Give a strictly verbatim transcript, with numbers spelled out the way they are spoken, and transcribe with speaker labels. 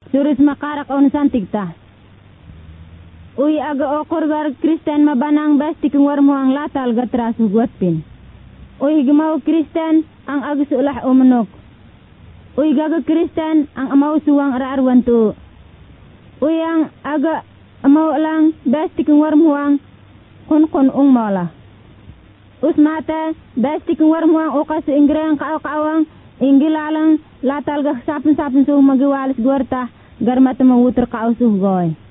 Speaker 1: Suris makarak on santigta. Uy aga okor gar Kristen mabanang besti kung war mo ang latal gatrasu guatpin. Uy gamaw Kristen ang agus ulah umanok. Uy gaga Kristen ang amaw suwang araarwan tu. Uy ang aga amaw lang besti kung war mo ang kun kun ung mala. Usmata besti kung war mo ang ukas ingrang kaaw-kaawang inggilalang latal ga sapin-sapin su magiwalis guarta garmat mawuter kaaw suh goy.